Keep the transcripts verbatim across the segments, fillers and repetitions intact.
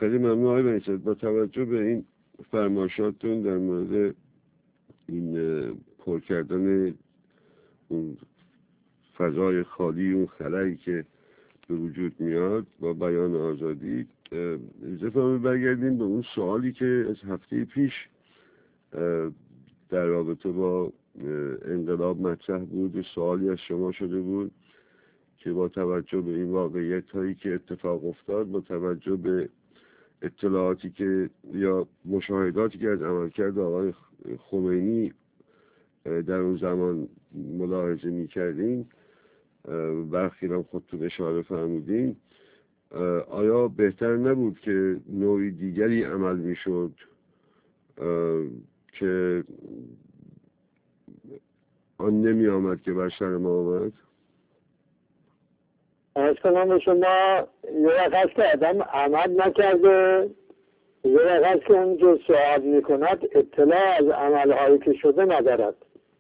خیلی ممنون آقای بنی صدر. با توجه به این فرمایشاتتون در مورد این پر کردن اون فضای خالی، اون خلایی که به وجود میاد با بیان آزادی، اجازه فرمایید برگردیم به اون سوالی که از هفته پیش در رابطه با انقلاب مطرح بود. سوالی از شما شده بود که با توجه به این واقعیت هایی که اتفاق افتاد، با توجه به اطلاعاتی که یا مشاهداتی که از عملکرد آقای خمینی در اون زمان ملاحظه می کردیم، برخی هم خودتون اشاره فرمودین، آیا بهتر نبود که نوعی دیگری عمل می شد که آن نمی آمد که بر سر ما آمد؟ از کنم به شما یه وقت که آدم عمل نکرده، یه وقت که اون جو سوال می کند اطلاع از عملهایی که شده ندارد.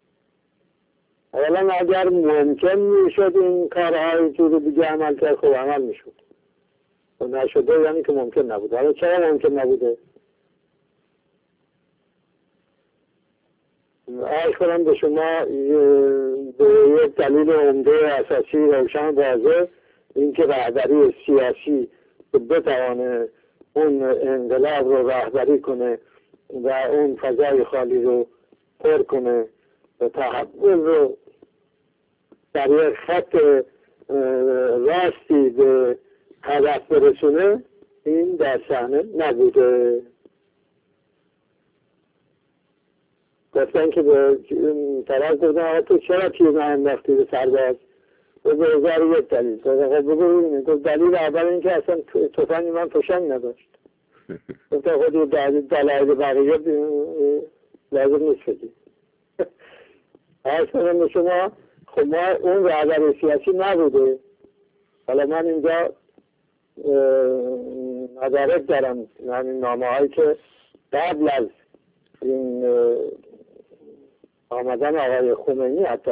اولا اگر ممکن می شد این کارهایی که رو دیگه عمل کرد، خب عمل می شد. و نشده یعنی که ممکن نبوده. حالا چرا ممکن نبوده؟ عرض کنم به شما به یک دلیل عمده اساسی روشن واضح، اینکه رهبری سیاسی بتوانه اون انقلاب رو رهبری کنه و اون فضای خالی رو پر کنه و تحول رو در یک خط راستی به هدف برسونه، این در صحنه نبوده. گفتن که به طرف گفتن تو چرا تیر ننداختی به سرباز؟ و به هزار یک دلیل. خب بگو دلیل اول این که اصلا تفنگ من فشنگ نداشت. گفتن خود دلایل بقیه لازم نیست شدی. عرض کنم به شما، خب ما اون رهبری سیاسی نبوده. حالا من اینجا مدارک دارم، یعنی نامه هایی که قبل از این آمدن آقای خمینی حتی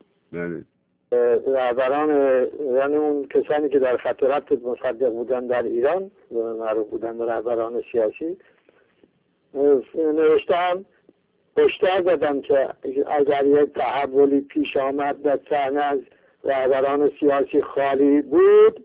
رهبران، یعنی اون کسانی که در خط ربط مصدق بودن در ایران، معروف بودن رهبران سیاسی، نوشتم هشدار دادم که اگر یک تحولی پیش آمد در صحنه از رهبران سیاسی خالی بود،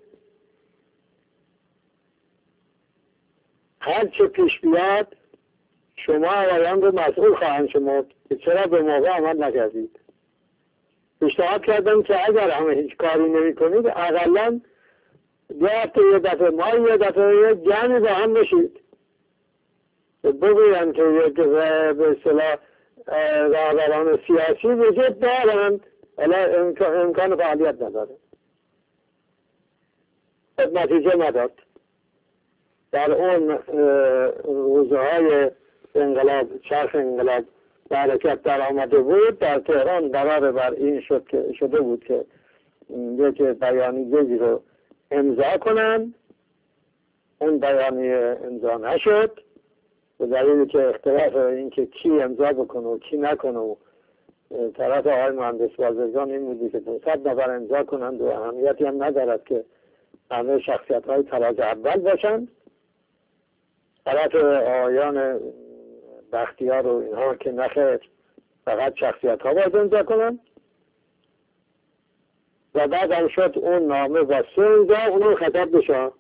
هر چه پیش بیاد شما آقایان رو مسئول خواهند شمرد که چرا به موقع عمل نکردید. پیشنهاد کردم که اگر همه هیچ کاری نمی کنید، اقلا دو هفته یه دفعه ما یه دفعه یه جمعی با هم بشید، بگویم که یک به اصطلاح رهبران سیاسی وجود دارند ولی امکان فعالیت نداره. نتیجه نداد. در اون روزهای انقلاب، چرخ انقلاب به حرکت در آمده بود، در تهران قرار بر این شد که شده بود که یک بیانیه‌ای رو امضا کنن. اون بیانیه امضا نشد به دلیلی که اختلاف این که کی امضا بکنه و کی نکنه و طرف آقای مهندس بازرگان این بودی که دوصد نفر امضا کنند و اهمیتی هم ندارد که همه شخصیت های تراز اول باشند. طرف آقایان بختیار و اینها که نخیر فقط شخصیت ها باید امضا کنند. و بعد هم شد اون نامه و سه امضا اونو خطاب بشه.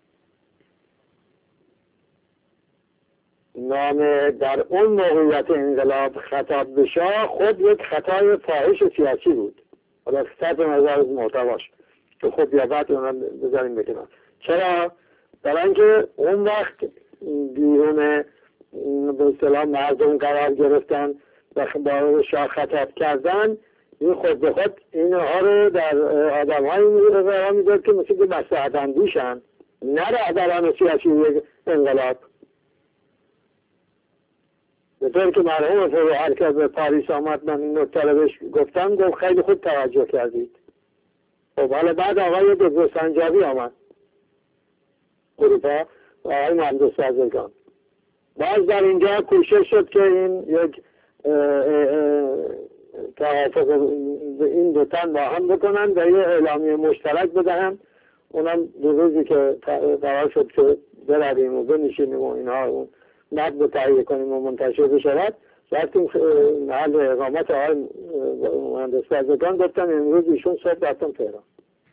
نامه در اون موقعیت انقلاب خطاب بشه خود یک خطای فاحش سیاسی بود. حالا صد نظر از محتواش که خود یا بعد اونم بذاریم بکنم. چرا؟ برای اینکه اون وقت بیرون به اصطلاح مردم قرار گرفتن و با شاه خطاب کردن، این خود به خود اینها رو در آدم های قرار میداد که مثل که مصلحت اندیشن، نه رهبران سیاسی یک انقلاب. به طور که مرحوم فروهر که به پاریس آمد، من این نکته بهش گفتم، گفت خیلی خوب توجه کردید. خب حالا بعد آقای دکتر سنجابی آمد اروپا و آقای مهندس بازرگان. باز در اینجا کوشش شد که این یک توافق این دو تن با هم بکنن و یه اعلامیه مشترک بدهن اونم دو روزی که قرار شد که برویم و بنشینیم و اینها اون متن تهیه کنیم و منتشر بشود، رفتیم محل اقامت آقای مهندس بازرگان، گفتم امروز ایشون صبح رفتم تهران.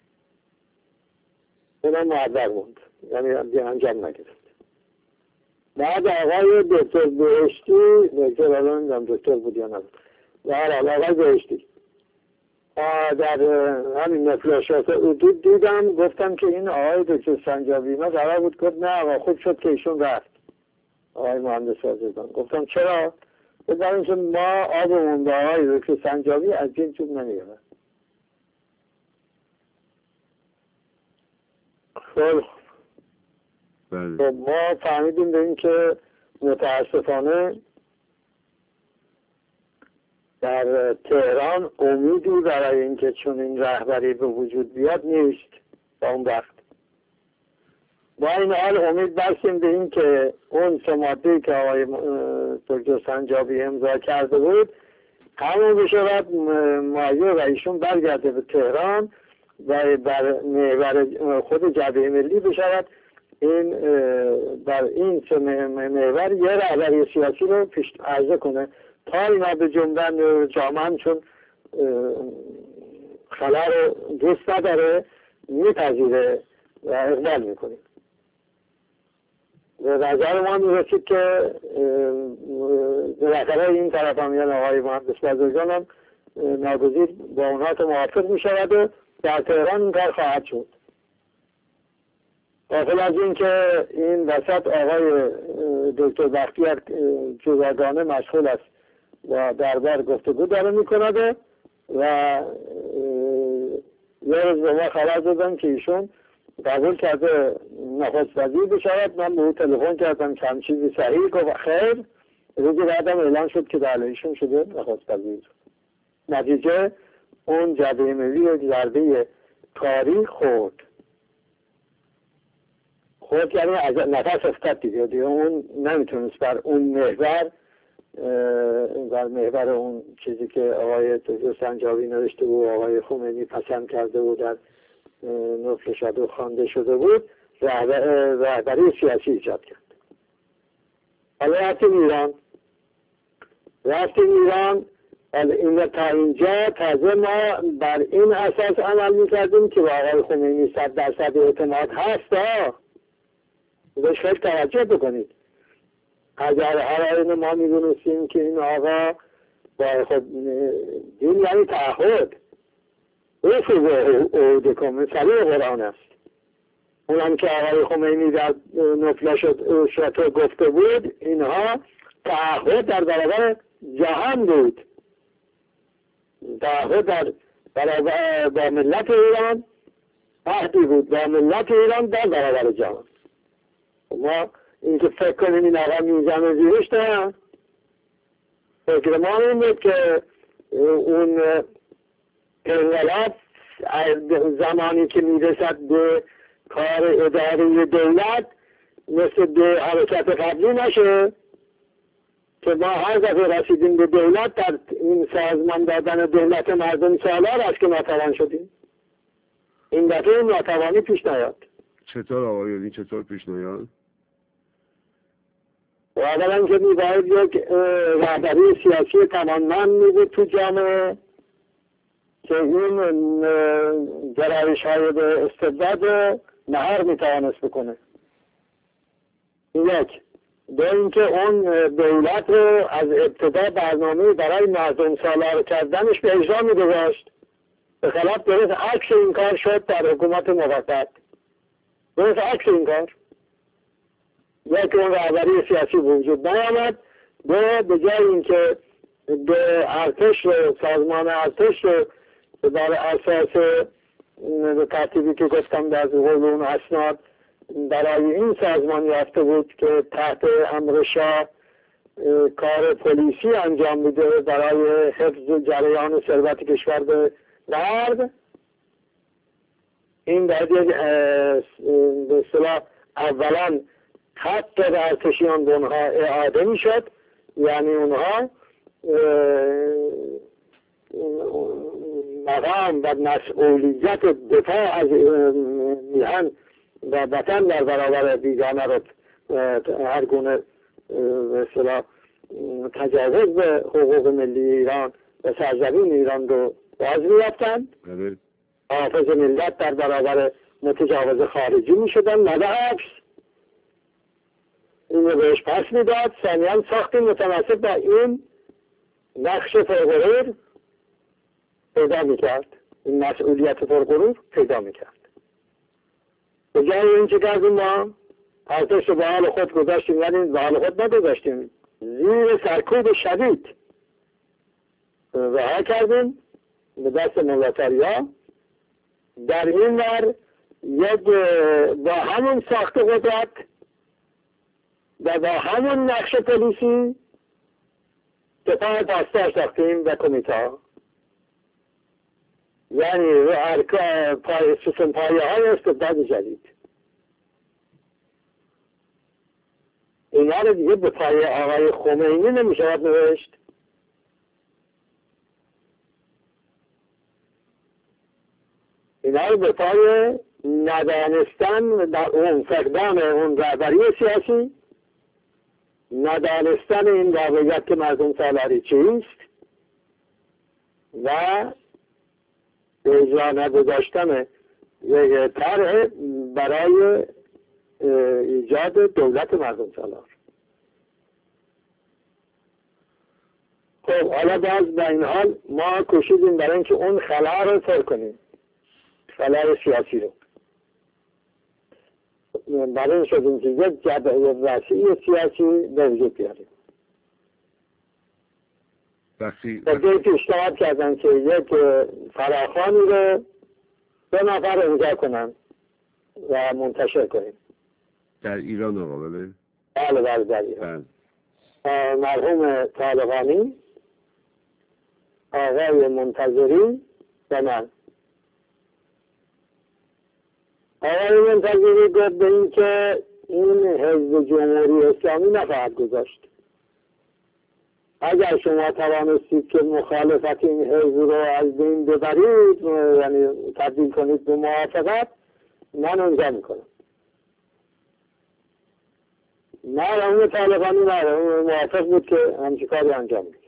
اونم معذر موند، یعنی انجام نگرفت. بعد آقای دکتر بهشتی، دکتر الان نمیدونم دکتر بود یا نبود، و هر آقای بهشتی در همین نفلاشات حدود دیدم، گفتم که این آقای دکتر سنجابی ما قرار بود، گفت نه آقا خوب شد که ایشون رفت آقای مهندس بازرگان. گفتم چرا؟ برای اینکه ما آبمون با آقای دکتر سنجابی از این چوب نمیگرد. خب ما فهمیدیم به این که متاسفانه در تهران امیدی برای اینکه چون این رهبری به وجود بیاد نیست. با اون وقت با این حال امید بستیم به این که اون سه ماده‌ای که آقای دکتر سنجابی امضا کرده بود همون بشود مایه و ایشون برگرده به تهران و بر محور خود جبهه ملی بشود، این بر این سه محور یه رهبری سیاسی رو پیش عرضه کنه تا اینا به جنبن جامعه، چون خلا رو دوست نداره، میپذیره و اقبال میکنه. به نظر ما میرسید که بالاخره این طرف هم یعنی آقای مهندس بازرگان هم ناگزیر با اونها که موافق میشود و در تهران این کار خواهد شد. غافل از این که این وسط آقای دکتر بختیار جداگانه مشغول است و دربار گفتگو داره میکند و یه روز به ما خبر دادن که ایشون قبول کرده نخست وزیر بشود. من به او تلفن کردم که هم چیزی صحیح گفت خیر. روزی بعدم اعلان شد که بله ایشون شده نخست وزیر. نتیجه اون جبهه ملی ضربه کاری خورد خود یعنی از نفس افتاد دیگه دیگه اون نمیتونست بر اون محور بر محور اون چیزی که آقای دکتر سنجابی نوشته بود و آقای خمینی پسند کرده بود در نفل شده و خوانده شده بود رهبری سیاسی ایجاد کرد. حالا رفتیم ایران رفتیم ایران این تا اینجا تازه ما بر این اساس عمل میکردیم که با آقای خمینی صد درصد اعتماد هست. ها بهش خیلی توجه بکنید. اگر هر آینه ما میدونستیم که این آقا با خود دین یعنی تعهد رفض عهده کن مثلی قرآن است. اونم که آقای خمینی در نفل شاتو گفته بود اینها تعهد در برابر جهان بود، تعهد در برابر با ملت ایران عهدی بود با ملت ایران در برابر جهان. ما اینکه فکر کنیم این آقا میزنه زیرش نه، فکر ما این بود که اون انقلاب زمانی که میرسد به کار اداره دولت مثل به حرکت قبلی نشه که ما هر دفعه رسیدیم به دولت در این سازمان دادن دولت مردم سالار است که ناتوان شدیم. این دفعه این ناتوانی پیش نیاد. چطور آقایانی چطور پیش نیاد؟ و اولا که میباید یک رهبری سیاسی توانمند میبود تو جامعه که این گرایش های به استبداد مهار میتوانست بکنه. یک. به اینکه اون دولت رو از ابتدا برنامه برای مردم سالار کردنش به اجرا میگذاشت، به خلاف درست عکس این کار شد در حکومت موقت. درست عکس این کار. یک اون رهبری سیاسی وجود نیامد. دو به جای اینکه به ارتش رو سازمان ارتش رو در اساس به ترتیبی که گفتم در قول اون اسناد برای این سازمان یافته بود که تحت امر شاه کار پلیسی انجام میده برای حفظ جریان ثروت کشور به غرب، این باید به اصطلاح اولا خط ارتشیان به اونها اعاده میشد، یعنی اونها مقام و مسئولیت دفاع از میهن و وطن در برابر بیگانه رو هر گونه به اصطلاح تجاوز به حقوق ملی ایران و سرزمین ایران رو باز می‌یافتند. حافظ ملت در برابر متجاوز خارجی می‌شدن، نه به حبس. این رو بهش پس میداد. ثانیاً ساختی متناسب با این نقش پرغرور پیدا میکرد، این مسئولیت پرغرور پیدا میکرد. به جای این چه کردیم ما؟ ارتش رو به حال خود گذاشتیم، یعنی به حال خود نگذاشتیم، زیر سرکوب شدید رها کردیم به دست مولاتاریا. در این ور یک با همون ساخت قدرت و با همون نقش پلیسی سپاه پاسدار ساختیم و کمیته، یعنی پای سوسن پایه های استبداد جدید. اینا رو دیگه به پای آقای خمینی نمیشود نوشت. اینا رو به پای ندانستن در اون فقدان اون رهبری سیاسی، ندانستن این واقعیت که مردم سالاری چیست و اجرا نگذاشتن یک طرح برای ایجاد دولت مردم سالار. خب حالا باز به این حال ما کوشیدیم برای اینکه اون خلا رو پر کنیم، خلای سیاسی رو. برای این شدیم که یک جبهه وسیع سیاسی به وجود بیاریم. وقتی دیگه پیشنهاد کردن که یک فراخوانی رو دو نفر امضا کنن و منتشر کنیم در ایران. آقا بله بله بله در ایران. مرحوم طالقانی، آقای منتظری و من. آقای منتظری گفت به این که این حزب جمهوری اسلامی نخواهد گذاشت. اگر شما توانستید که مخالفت این حزب رو از بین ببرید، یعنی تبدیل کنید به موافقت، من امضا میکنم. نه اون طالبانی نه اون موافق بود که همچی کاری انجام میشه.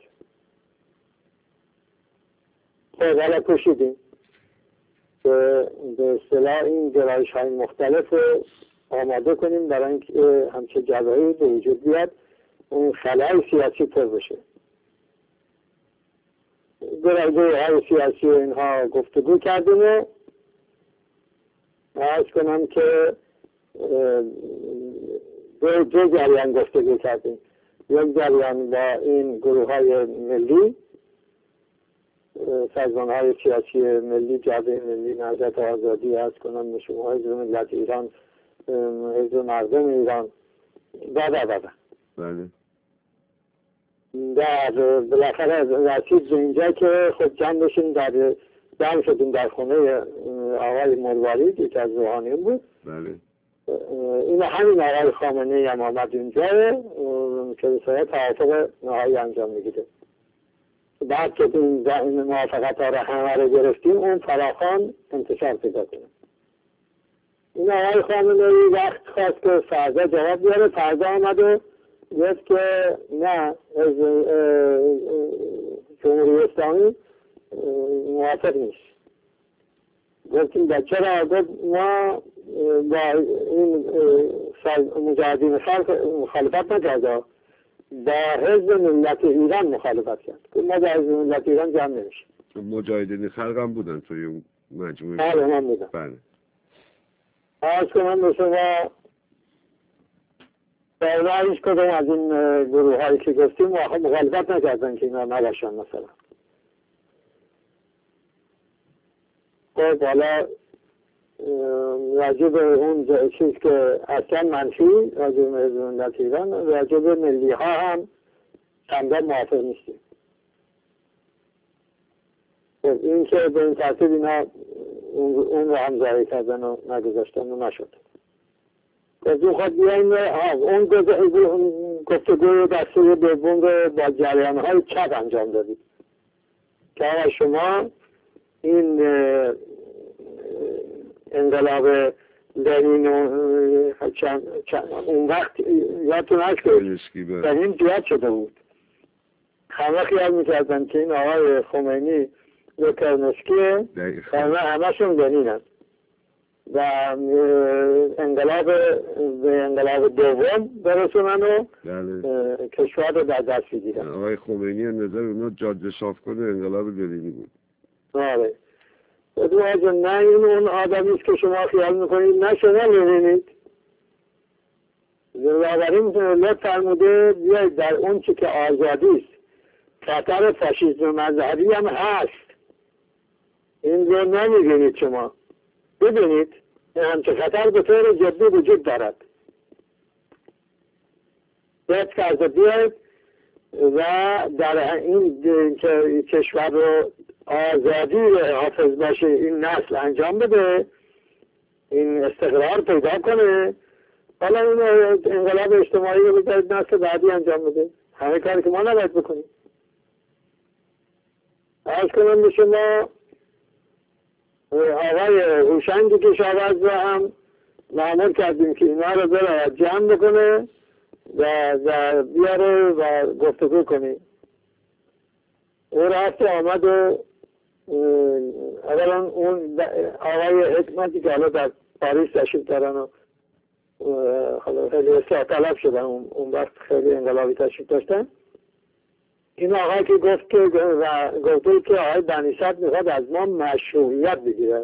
خب حالا کشیدیم که به اصطلاح این گرایش های مختلف رو آماده کنیم برای اینکه همچه جبهه‌ای به وجود بیاد، اون خلای سیاسی پر بشه. گرایش های سیاسی و اینها گفتگو کردیم و عرض کنم که دو, دو جریان گفتگو کردیم. یک جریان با این گروه های ملی، سازمان های سیاسی ملی، جبهه ملی نهضت آزادی، عرض کنم نشون حزب ملت ایران، حزب مردم ایران و و و بله. در بالاخره رسید به اینجا که خود جمع بشیم، در جمع شدیم در خونه آقای مروارید، یکی از روحانیون بود. بله. این همین آقای خامنه‌ای هم آمد اینجا که به صورت توافق نهایی انجام میگیره. بعد که این موافقت ها را همه رو گرفتیم، اون فراخوان انتشار پیدا کنه. این آقای خامنه‌ای وقت خواست که فردا جواب بیاره، فردا آمد و گفت که نه، از جمهوری اسلامی موافق نیست. گفتیم در چرا؟ گفت ما با این مجاهدین خلق مخالفت نکرده، با حزب ملت ایران مخالفت کرد. ما با حزب ملت ایران جمع نمیشه. مجاهدین خلق هم بودن توی اون مجموعه؟ بله من بودم. بله. عرض کنم به شما در هیچ کدوم از این گروه هایی که گفتیم مخالفت نکردن که اینا نباشن مثلا. خب حالا راجع به اون چیز که اصلا منفی راجع به حزب ملت ایران، راجع به ملی ها هم چندان موافق نیستیم. خب این که به این ترتیب اینا اون رو هم ظاهر کردن و نگذاشتن و نشد. گفتیم خود بیاییم اون گفتگوی دسته دوم رو با جریان های چپ انجام دادیم که شما این انقلاب لنین و چند اون وقت یادتون هست که لنین پیاد شده بود. همه خیال میکردن که این آقای خمینی و کرنسکیه همه همشون لنین هست و انقلاب به انقلاب دوم برسونن و کشور رو در دست بگیرن. آقای خمینی نظر اونا جاده صاف کنه انقلاب لنینی بود. آره بدون آجا نه این اون آدمیست که شما خیال میکنید، نه شما لنینید. زنباوری ملت فرموده بیاید در اون چی که آزادیست خطر فاشیسم مذهبی هم هست، این رو نمیبینید شما. ببینید این همچه خطر به طور جدی وجود دارد. باید کرده بیاید و در این کشور رو آزادی حافظ باشه، این نسل انجام بده، این استقرار پیدا کنه. حالا این انقلاب اجتماعی رو بذارید نسل بعدی انجام بده. همه کاری که ما نباید بکنیم. عرض کنم به شما آقای هوشنگ کشاورز رو هم مأمور کردیم که اینا رو بره جمع بکنه و, و بیاره و گفتگو کنیم. او رفت آمد و اولا اون آقای حکمتی که حالا در پاریس تشریف دارن و حالا خیلی اصلاح طلب شدن، اون وقت خیلی انقلابی تشریف داشتن. این آقای که گفت که و گفته که آقای بنی‌صدر میخواد از ما مشروعیت بگیرد.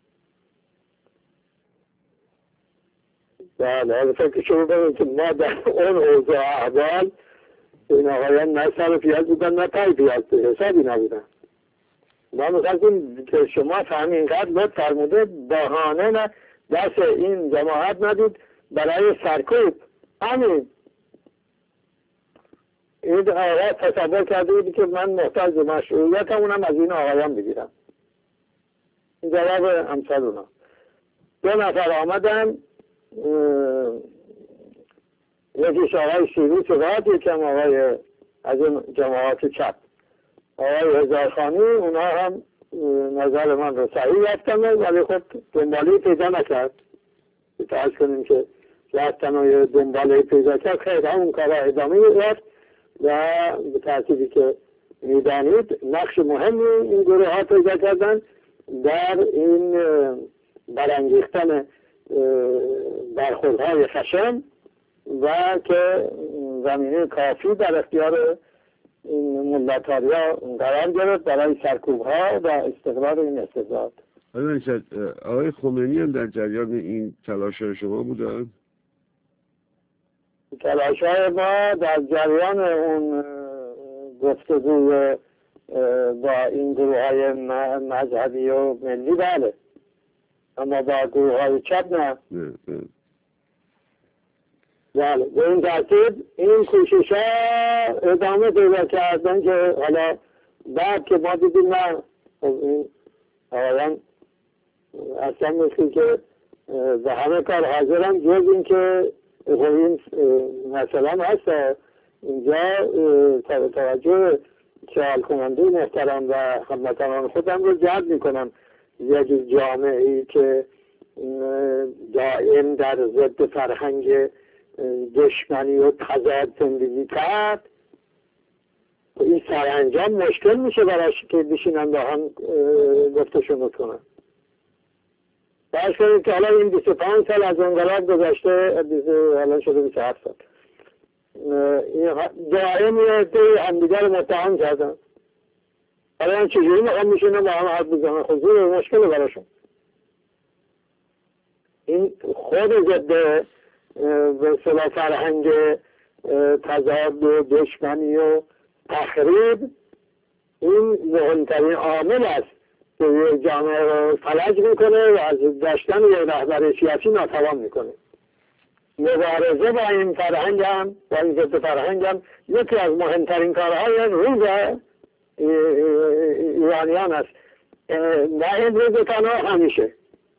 بله فکر شما بگید که ما در اون اوضاع احوال این آقایان نه سر پیاز بودن نه پای پیاز حسابی نبودن. ما میخواستیم که شما فهمی اینقدر لطف فرموده بهانه نه دست این جماعت ندید برای سرکوب. همین این آقای تصور کرده بودی که من محتاج مشروعیت همونم از این آقایان بگیرم. این جواب امثال اونا. دو نفر آمدن، یکیش آقای شیری شداد، یکم آقای از این جماعات چپ آقای هزارخانی. اونا هم نظر من رو صحیح رفتن ولی خب دنبالی پیدا نکرد. اتحاج کنیم که رفتن و دنبالی پیدا کرد خیلی همون کار ادامه رفت و به ترتیبی که میدانید نقش مهمی این گروه ها پیدا کردن در این برانگیختن برخوردهای خشن و که زمینه کافی در اختیار این ملت‌ها قرار گرفت برای سرکوب ها و استقرار این استبداد. آقای خمینی هم در جریان این تلاش شما بودن؟ تلاش های ما در جریان اون گفتگو با این گروه های مذهبی و ملی بله، اما با گروه های چپ نه. بله به این ترتیب این کوشش ها ادامه پیدا کردن که حالا بعد که ما دیدیم نه این آقایان اصلا مثل که به همه کار حاضرن جز این که این مثلا هست اینجا توجه چهال کننده محترم و هموطنان خودم رو جلب میکنم. یک جامعه‌ای که دائم در ضد فرهنگ دشمنی و تضاد زندگی کرد، این سرانجام مشکل میشه براش که بشینن با هم گفتشون کنن. باید کنید که حالا این بیست و پنج سال از انقلاب گذشته، حالا شده بیست و هفت سال، دائم یه دی همدیگر متهم کردن. حالا هم چجوری میخوام میشونن با هم حرف بزنن؟ خود مشکل براشون. این خود ضد به اصطلاح فرهنگ تضاد و دشمنی و تخریب این مهمترین عامل است که جامعه رو فلج میکنه و از داشتن یه رهبر سیاسی ناتوان میکنه. مبارزه با این فرهنگ هم با این ضد فرهنگ هم یکی از مهمترین کارهای روز ایرانیان است. نه این روز تنها همیشه.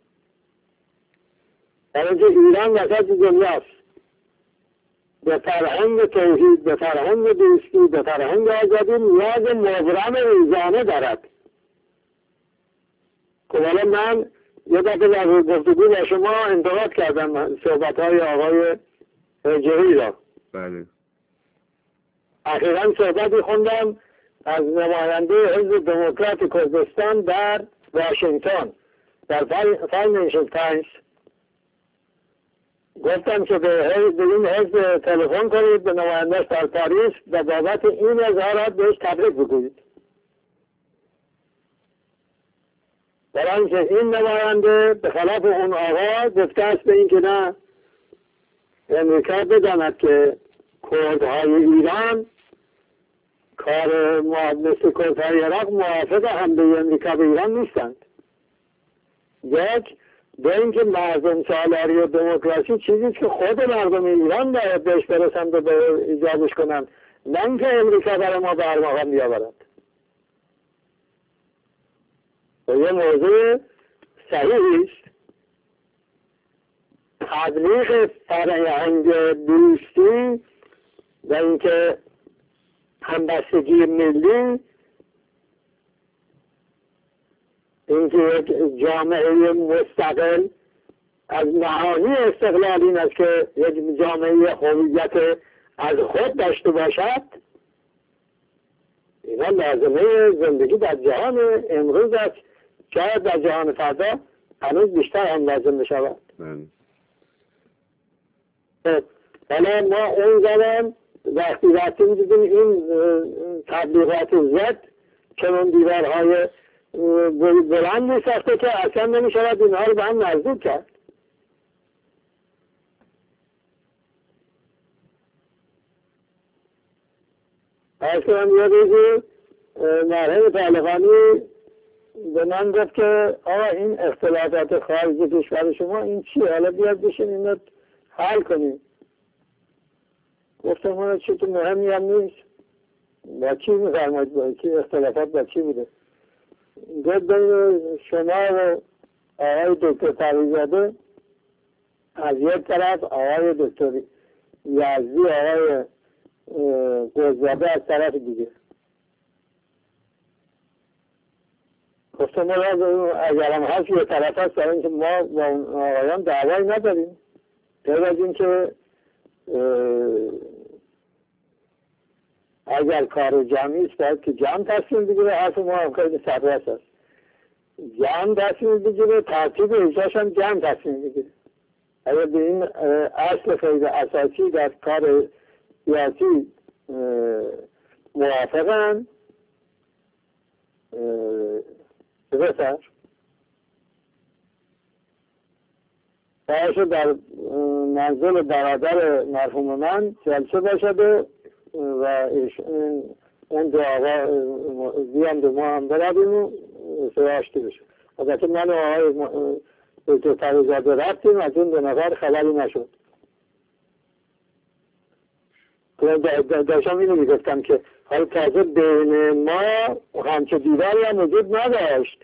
برای ایران وسط دنیاست. به فرهنگ توحید، به فرهنگ دوستی، به فرهنگ آزادی نیاز مبرم روزانه دارد. که حالا من یه دفعه در گفتگو با شما انتقاد کردم صحبت های آقای هجری را. بله. اخیراً صحبتی خوندم از نماینده حزب دموکرات کردستان در واشنگتن در فاینانشل تایمز. گفتم که به حزب این حزب تلفن کنید به نماینده‌اش در پاریس و بابت این اظهارات بهش تبریک بگویید. برای اینکه این نماینده به خلاف اون آقا گفته است به این که نه امریکا بداند که کردهای ایران کار مثل کردهای عراق موافق حمله امریکا به ایران نیستند. یک به اینکه مردم سالاری و دموکراسی چیزی که خود مردم ایران باید بهش برسند و به ایجابش کنند، نه اینکه امریکا برای ما برمغان بیاورد. و یه موضوع صحیحی است. تبلیغ فرهنگ دوستی و اینکه همبستگی ملی، اینکه یک جامعه مستقل از معانی استقلال این است که یک جامعه هویت از خود داشته باشد، اینا لازمه زندگی در جهان امروز است، شاید در جهان فردا هنوز بیشتر هم لازم بشود. حالا ما اون زمان وقتی رفتیم دیدیم این تبلیغات زد چنان دیوارهای بلندی ساخته که اصلا نمی شود اینها رو به هم نزدیک کرد. اصلا یه روزی مرحوم طالقانی به من گفت که آقا این اختلافات خارج کشور شما این چیه؟ حالا بیاد بشین این رو حل کنیم. گفتم اون چی تو مهمی هم نیست. با چی میفرمایید؟ با چی اختلافات با چی بوده؟ گفت بین شما و آقای دکتر پرویزاده از یک طرف، آقای دکتر یزدی آقای گلزاده از طرف دیگه. گفتم اگر هم هست یه طرف هست برای اینکه ما با آقایان دعوایی نداریم، غیر از این که اگر کار جمعی است باید که جمع تصمیم بگیره. حرف ما هم خیلی سررس است، جمع تصمیم بگیره، ترتیب اجراش هم جمع تصمیم بگیره. اگر به این اصل خیلی اساسی در کار سیاسی موافقن بسر باید در منزل برادر مرحوم من جلسه باشد و اون دو آقا زیان دو ما هم برادیم و سراشتی بشه. البته من و آقای دکتر پرویزاده رفتیم، از اون دو نفر خبری نشد. داشتم اینو میگفتم که حال تازه بین ما همچه دیواری هم وجود نداشت.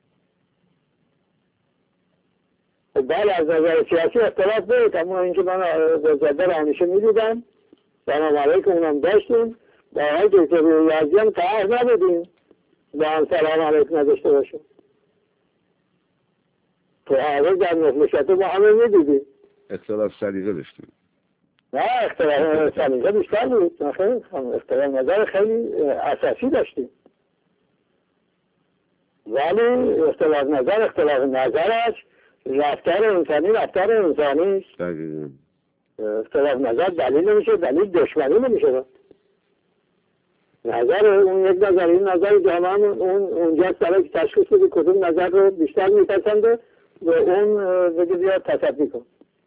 بله از نظر سیاسی اختلاف بود، اما اینکه من گلزاده را همیشه میدیدم، سلام علیکم اونم داشتیم، با آقای دکتر یزدی هم قهر نبودیم با هم سلام علیکم نداشته باشیم. تو آقای در مفلشته با همه میدیدیم. اختلاف سلیقه داشتیم. نه اختلاف سلیقه بیشتر بود، اختلاف نظر خیلی اساسی داشتیم. ولی اختلاف نظر اختلاف نظر است، رفتار انسانی رفتار انسانی است. اختلاف نظر دلیل نمیشه، دلیل دشمنی نمیشه. نظر اون یک نظر این نظر جامعه اون اونجاست برای که تشخیص بدی کدوم نظر رو بیشتر میپسنده و اون بگه بیاد تصدی کن.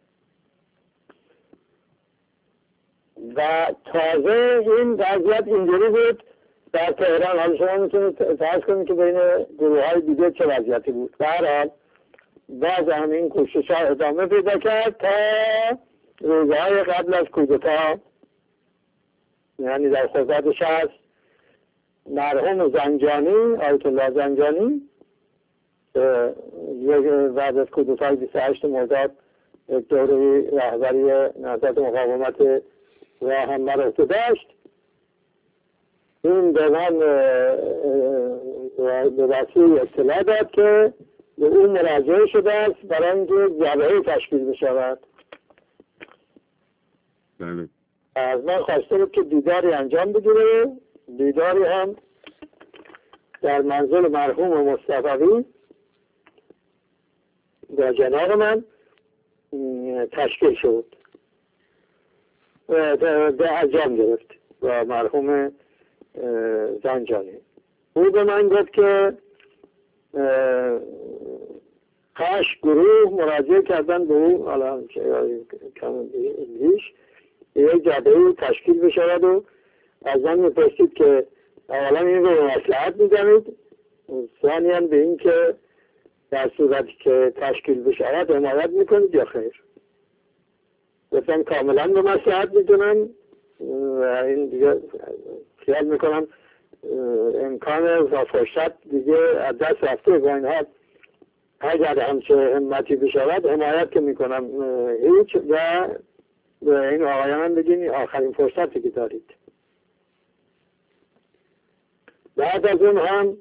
و تازه این وضعیت اینجوری بود در تهران. حالا شما میتونید فرض کنید که بین گروه های دیگه چه وضعیتی بود. به هر حال باز هم این کوشش ها ادامه پیدا کرد تا روزهای قبل از کودتا، یعنی در خرداد شصت مرحوم زنجانی، آیت الله زنجانی بعد از کودتای بیست و هشت مرداد یک دوره رهبری نهضت مقاومت و هم بر عهده داشت. این به من به وسیله اطلاع داد که به اون مراجعه شده است برای اینکه جبهه تشکیل بشود. بله. از من خواسته بود که دیداری انجام بگیره، دیداری هم در منزل مرحوم مصطفی با جناب من تشکیل شد به انجام گرفت با مرحوم زنجانی. او به من گفت که هشت گروه مراجعه کردن به او، حالا کم بیش یک جبهه تشکیل بشود و از من میپرسید که اولا این رو مصلحت میدانید، ثانیاً به این که در صورتی که تشکیل بشود حمایت میکنید یا خیر. گفتم کاملا به مصلحت میدونم و این دیگه خیال میکنم امکان و فرصت دیگه از دست رفته با اینها. اگر همچه همتی بشود حمایت که میکنم هیچ، و به این آقایان بگین آخرین فرصتی که دارید. بعد از اون هم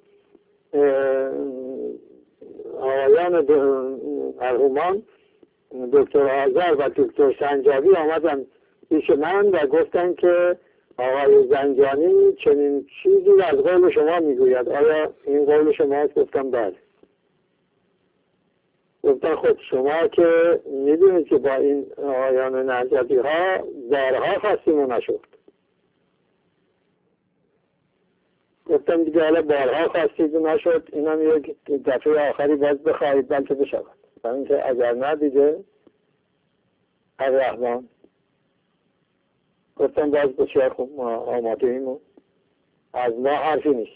آقایان مرحومان دکتر آذر و دکتر سنجابی آمدن پیش من و گفتن که آقای زنجانی چنین چیزی از قول شما میگوید، آیا این قول شماست؟ گفتم بله. گفتن خود شما که میدونید که با این آقایان نجدی ها بارها خواستیم و نشد. گفتم دیگه حالا بارها خواستید و نشد، این هم یک دفعه آخری باز بخواهید بلکه بشود، برای اینکه اگر نه دیگه الرحمن. گفتم باز بسیار خوب، ما آماده ایم و از ما حرفی نیست.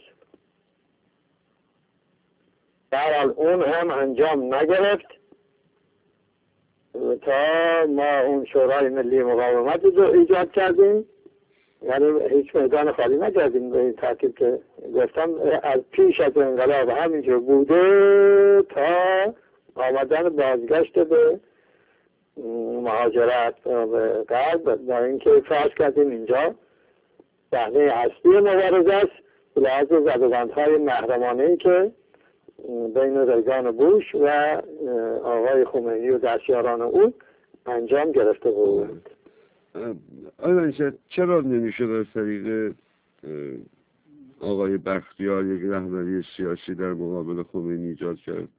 برحال اون هم انجام نگرفت تا ما اون شورای ملی مقاومت رو ایجاد کردیم، یعنی هیچ میدان خالی نکردیم به این ترتیب که گفتم از پیش از انقلاب همینجور بوده تا آمدن بازگشت به مهاجرت به غرب، در اینکه فرض کردیم اینجا صحنه اصلی مبارزه است به لحاظ زدوبندهای محرمانه‌ای که بین ریگان و بوش و آقای خمینی و دستیاران او انجام گرفته بود. آیا چرا نمیشد از طریق آقای بختیار یک رهبری سیاسی در مقابل خمینی ایجاد کرد؟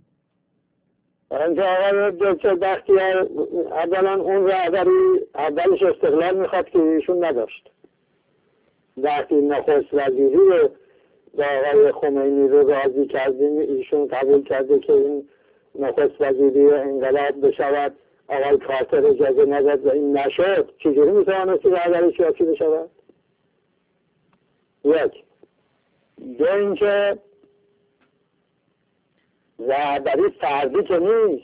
اینجا آقای دکتر بختیار اولا اون رهبری اولش استقلال میخواد که ایشون نداشت. وقتی نخست وزیری رو با آقای خمینی رو راضی کردیم، ایشون قبول کرده که این نخست وزیری انقلاب بشود، آقای کارتر اجازه نداد و این نشد، چجوری میتوانستی رهبری سیاسی بشود؟ یک. دو اینکه رهبری فردی که نیست،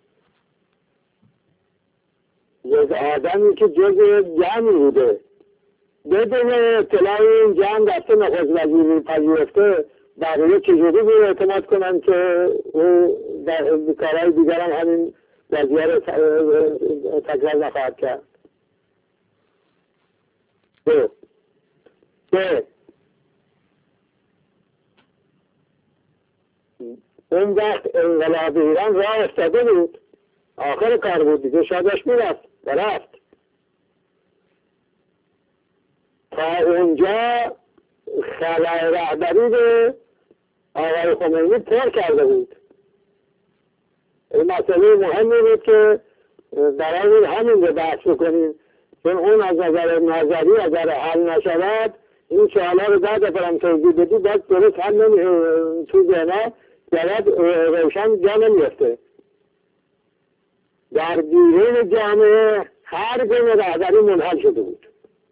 یک آدمی که جز جمعی بوده بدون اطلاع این جمع دسته نخست وزیری پذیرفته، بقیه چجوری به اعتماد کنن که او در کارهای دیگر هم همین قضیه رو تکرار نخواهد کرد. دو سه اون وقت انقلاب ایران راه افتاده بود، آخر کار بود دیگه، شادش میرفت و رفت. تا اونجا خلای رهبری به آقای خمینی پر کرده بود. این مسئله مهمی بود که برای همین رو بحث بکنیم، چون اون از نظر نظری اگر حل نشود این سوالا رو بعد دفرم توضیح بدی باید درست هم نمی تو ذهنه جواب روشن جا نمیفته. در بیرون جامعه هر گونه رهبری منحل شده بود.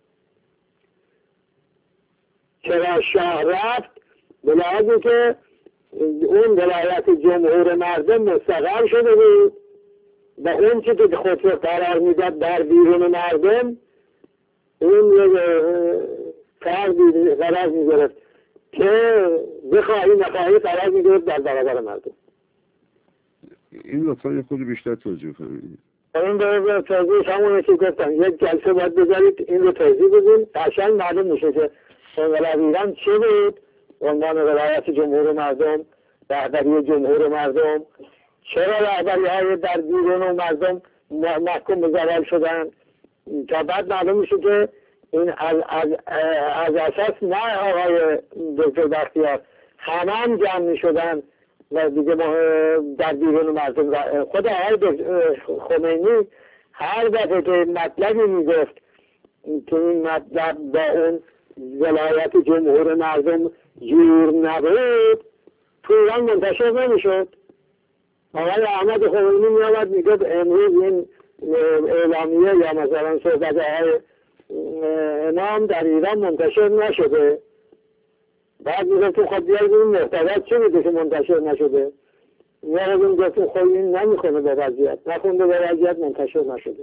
چرا شاه رفت؟ به لحاظی که اون ولایت جمهور مردم مستقر شده بود و اون چی که خود رو قرار میداد در بیرون مردم اون فردی قرار میگرفت که بخواهی نخواهی قرار میگرفت در برابر مردم. این لطفا یه خود بیشتر توضیح کنید. این به توضیح همونه که گفتم یک جلسه باید بذارید این رو توضیح بدین، قشنگ معلوم میشه که انقلاب ایران چه بود، عنوان ولایت جمهور مردم رهبری جمهور مردم، چرا رهبری های در بیرون و مردم محکوم به زوال شدن؟ تا بعد معلوم میشه که این از, از, از اساس نه آقای دکتر بختیار همه هم جمع میشدن و دیگه در بیرون مردم. خود آقای خمینی هر دفعه که مطلبی میگفت که این مطلب با اون ولایت جمهور مردم جور نبود تو ایران منتشر نمیشد. آقای احمد خمینی میامد میگفت امروز این اعلامیه یا مثلا صحبت های امام در ایران منتشر نشده. بعد میگفت تو خود بیاید این محتویات چی میده که منتشر نشده؟ میگفت این گفت خود این نمیخونه به وضعیت، نخونده به وضعیت منتشر نشده.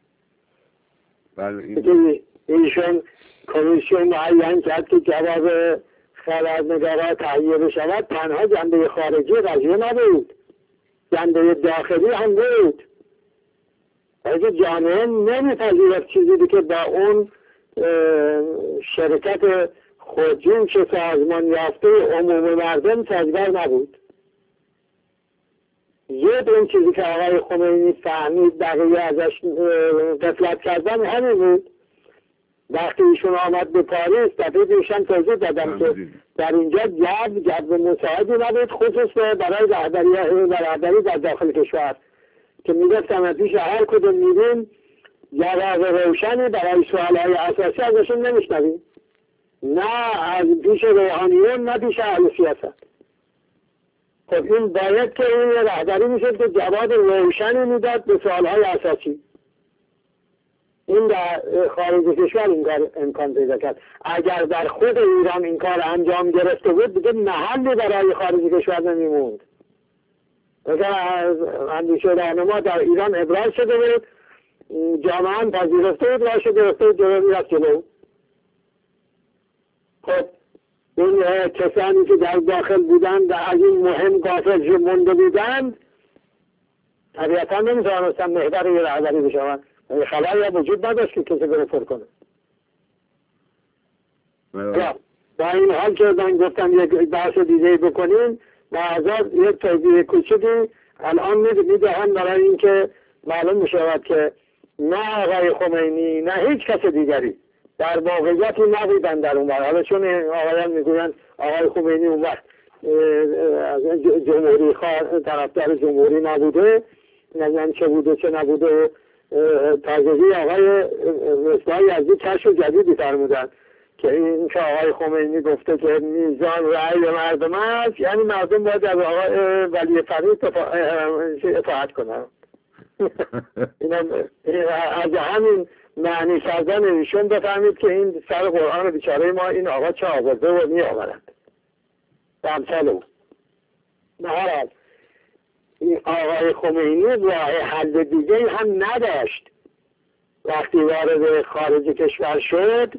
بله ایشون کمیسیون معین کرد که جواب خبرنگارا تهیه بشود، تنها جنبه خارجی قضیه نبود، جنبه داخلی هم بود. اگه جامعه نمیپذیرد چیزی که با اون شرکت خودجون که سازمان یافته عموم مردم سازگار نبود. زود اون چیزی که آقای خمینی فهمید بقیه ازش غفلت کردن همین بود. وقتی ایشون آمد به پاریس دفعه دیشم توضیح دادم که در اینجا جو جو مساعدی نبود، خصوص برای رهبری در داخل کشور که میگفتم پیش هر کدوم میریم جواب روشنی برای سوالهای اساسی ازشون نمیشنویم، نه از پیش روحانیون نه پیش اهل سیاست. خب این باید که این رهبری میشد که جواب روشنی میداد به سوالهای اساسی. این در خارج کشور این کار امکان پیدا کرد. اگر در خود ایران این کار انجام گرفته بود دیگه محلی برای خارج کشور نمیموند. مثلا اندیشه راهنما در ایران ابراز شده بود، جامعه هم پذیرفته بود، راه شده گرفته جلو میرفت جلو. خب این کسانی که در داخل بودند و از این مهم غافل مونده بودند طبیعتا نمیتوانستن محور یه رهبری بشوند. خبری وجود نداشت که کسی بره پر کنه. با این حال که من گفتم یک بحث دیگه بکنیم بعضا یک توضیح کوچکی الان میدهم برای اینکه معلوم میشود که نه آقای خمینی نه هیچ کس دیگری در موقعیتی نبودن در اون وقت. حالا چون آقایان میگوین آقای خمینی اون وقت جمهوری خواه طرفدار جمهوری نبوده، نمیدونم چه بوده چه نبوده. تازگی آقای رسوایی از این کشف جدیدی فرمودن که این که آقای خمینی گفته که میزان رأی مردم است، یعنی مردم باید از آقای ولی فرید اطاعت کنن. از همین معنی کردن ایشون بفهمید که این سر قرآن بیچاره ما این آقا چه آورده و می آورند به امثال او. به هر حال این آقای خمینی راه حل دیگه هم نداشت. وقتی وارد خارج کشور شد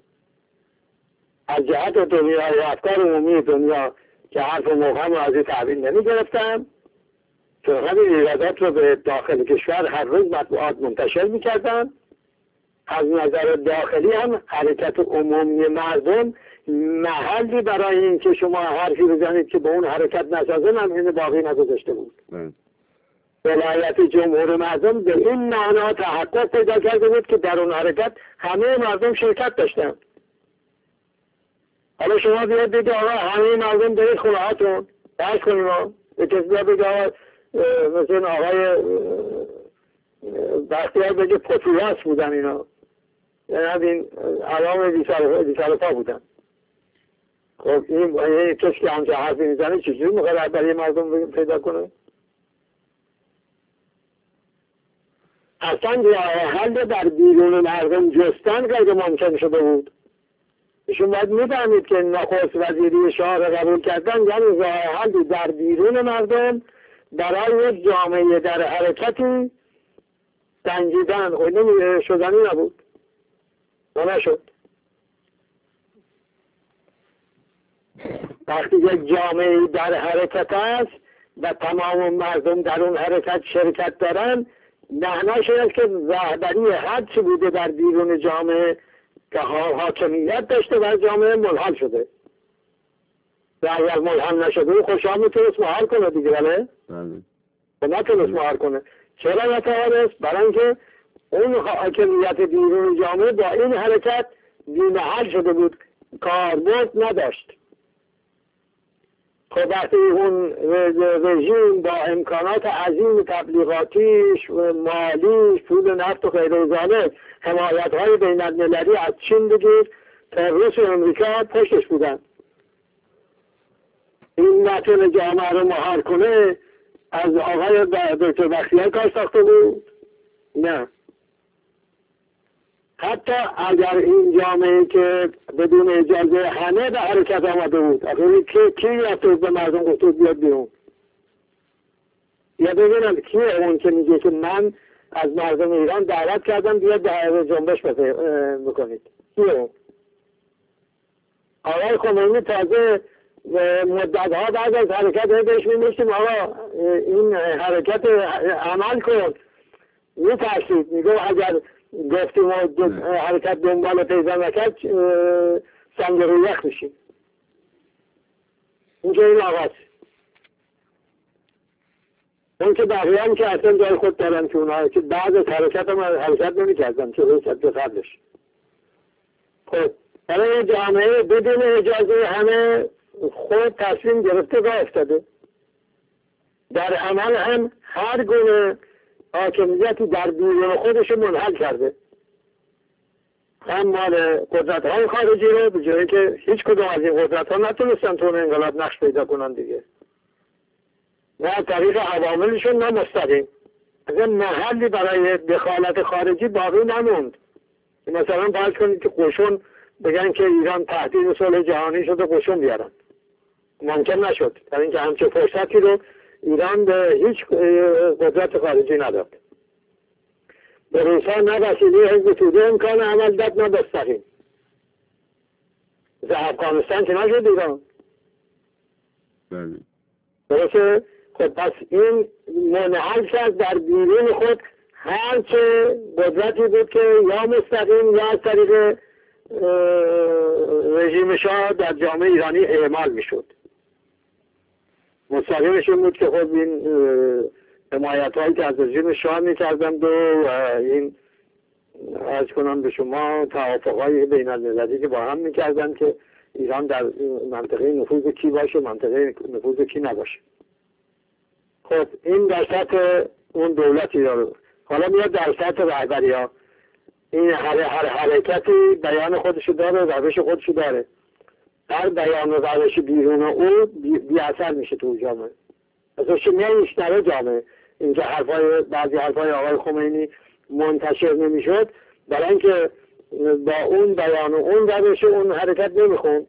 از جهت دنیا و افکار عمومی دنیا که حرف مبهم رو از این تحویل نمی گرفتن، چون همین ایرادات رو به داخل کشور هر روز مطبوعات منتشر می کردن. از نظر داخلی هم حرکت عمومی مردم محلی برای این که شما حرفی بزنید که به اون حرکت نسازن هم این باقی نگذاشته بود. ولایت جمهور مردم به این معنا تحقق پیدا کرده بود که در اون حرکت همه مردم شرکت داشتن. حالا شما بیاد بگید آقا همه مردم برید خونه هاتون درس کنیم ها. به کسی بیاد بگید آقا مثلا آقای بختیار بگید پتویاس بودن اینا، یعنی این علام بیسالفا بودن. خب این کسی که همچه حرفی میزنه چجوری میخواد برای مردم پیدا کنه؟ اصلا راه حل در بیرون مردم جستن غیر ممکن شده بود. ایشون باید میفهمید که نخست وزیری شاه را قبول کردن یعنی راه حل در بیرون مردم برای یک جامعه در حرکتی سنجیدن خود شدنی نبود و نشد. وقتی یک جامعه در حرکت است و تمام مردم در اون حرکت شرکت دارن، معناش این است که رهبری هر چی بوده در بیرون جامعه که حاکمیت داشته و جامعه منحل شده. و اگر ملهم نشده بود خب شاه میتونست مهار کنه دیگه. بله بله خب نتونست مهار کنه. چرا نتوانست؟ برای اینکه اون حاکمیت بیرون جامعه با این حرکت بی‌محل شده بود، کاربرد نداشت. خب وقتی اون رژیم با امکانات عظیم تبلیغاتیش و مالیش، پول نفت و غیر ذالک، حمایت های بین المللی از چین بگیر تا روس و امریکا پشتش بودن، این نتونه جامعه رو مهار کنه. از آقای دکتر بختیار کار ساخته بود؟ نه. حتی اگر این جامعه که بدون اجازه همه به حرکت آمده بود، آخه کی کی رفته به مردم گفته بیاد بیرون؟ یا ببینم کیه اون که میگه که من از مردم ایران دعوت کردم بیاد به جنبش بکنید؟ کیه اون؟ آقای خمینی تازه مدتها بعد از حرکت بهش می‌نوشتیم آقا این حرکت عمل کن، می‌ترسید، میگه اگر گفتیم و حرکت دنبال پیدا نکرد سنگ روی یخ میشیم. اینجا این آقاست. اون که بقیه هم که اصلا جای خود دارن که اونها که بعد از حرکت هم حرکت نمی کردن که روی سد قبلش. خب برای جامعه بدون اجازه همه خود تصمیم گرفته و افتاده. در عمل هم هر گونه حاکمیتی در بیرون خودش منحل کرده، هم مال قدرت های خارجی رو، به جایی که هیچ کدوم از این قدرت ها نتونستن تو انقلاب نقش پیدا کنن دیگه، نه طریق عواملشون نه مستقیم. از محلی برای دخالت خارجی باقی نموند. مثلا فرض کنید که قشون بگن که ایران تهدید صلح جهانی شده، قشون بیارن، ممکن نشد، در اینکه همچه فرصتی رو ایران به هیچ قدرت خارجی نداد. به روسا نه وسیله حزب توده امکان عمل داد نه مستقیم. از افغانستان که نشد ایران. بله درسته؟ خب پس این منحل کرد در بیرون خود هرچه قدرتی بود که یا مستقیم یا از طریق رژیم شاه در جامعه ایرانی اعمال میشد. مستقیمش این بود که خب این حمایت هایی که از رژیم شاه میکردند و این عرض کنم به شما توافق های بین المللی که با هم میکردند که ایران در منطقه نفوذ کی باشه، منطقه نفوذ کی نباشه. خب این در سطح اون دولتی داره. حالا میاد در سطح رهبری ها، این هر هر حرکتی بیان خودشو داره، روش خودشو داره. هر بیان و روش بیرون او بی, بی اثر میشه تو جامعه. ازش نمیشنوه جامعه. اینکه حرفای بعضی حرفای آقای خمینی منتشر نمیشد برای اینکه با اون بیان و اون روش اون حرکت نمیخون.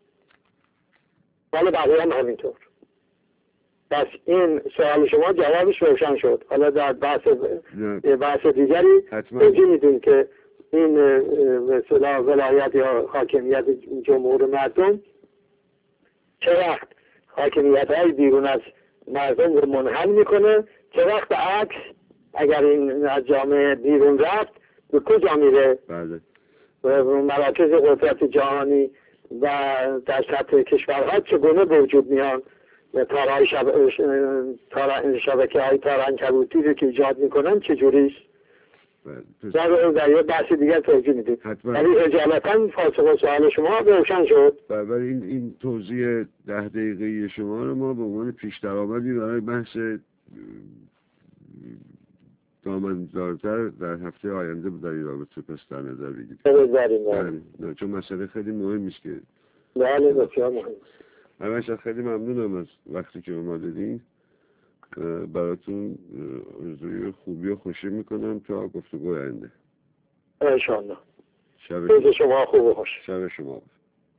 حالا بقیه هم همینطور. پس این سوال شما جوابش روشن شد. حالا در بحث بحث دیگری توضیح میدیم که این مثلا ولایت یا حاکمیت جمهور مردم چه وقت حاکمیت های بیرون از مردم رو منحل میکنه، چه وقت عکس اگر این از جامعه بیرون رفت به کجا میره؟ بله. مراکز قدرت جهانی و در سطح کشورها چگونه به وجود میان؟ تارای شب... شبکه های تارعنکبوتی رو که ایجاد میکنن چجوریست؟ در در یه بحث دیگر توضیح میدیم. ولی اجالتا فاسق و سوال شما روشن شد. ولی این این توضیح ده دقیقه شما رو ما به عنوان پیش درآمدی برای بحث دامن‌دارتر در هفته آینده در این رابطه پس در نظر بگیرید. بله، چون مسئله خیلی مهمی است که بله بسیار مهم. همش خیلی ممنونم از وقتی که ما دادین. براتون آرزوی خوبی و خوشی میکنم تا گفتگو آینده انشاءالله. شب شما خوب و خوش. شب شما خوش.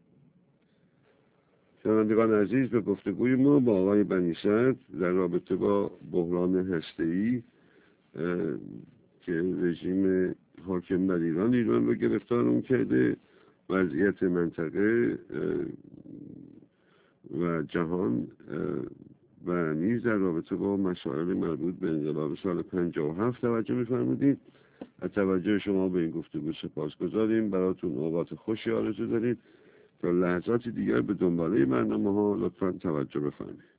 شنوندگان عزیز، به گفتگوی ما با آقای بنی صدر در رابطه با بحران هسته‌ای که رژیم حاکم در ایران ایران رو گرفتار اون کرده، وضعیت منطقه و جهان و نیز در رابطه با مسائل مربوط به انقلاب سال پنجاه و هفت توجه می‌فرمودید. از توجه شما به این گفتگو سپاسگزاریم. براتون اوقات خوشی آرزو داریم. تا لحظاتی دیگر به دنباله برنامه ها لطفا توجه بفرمایید.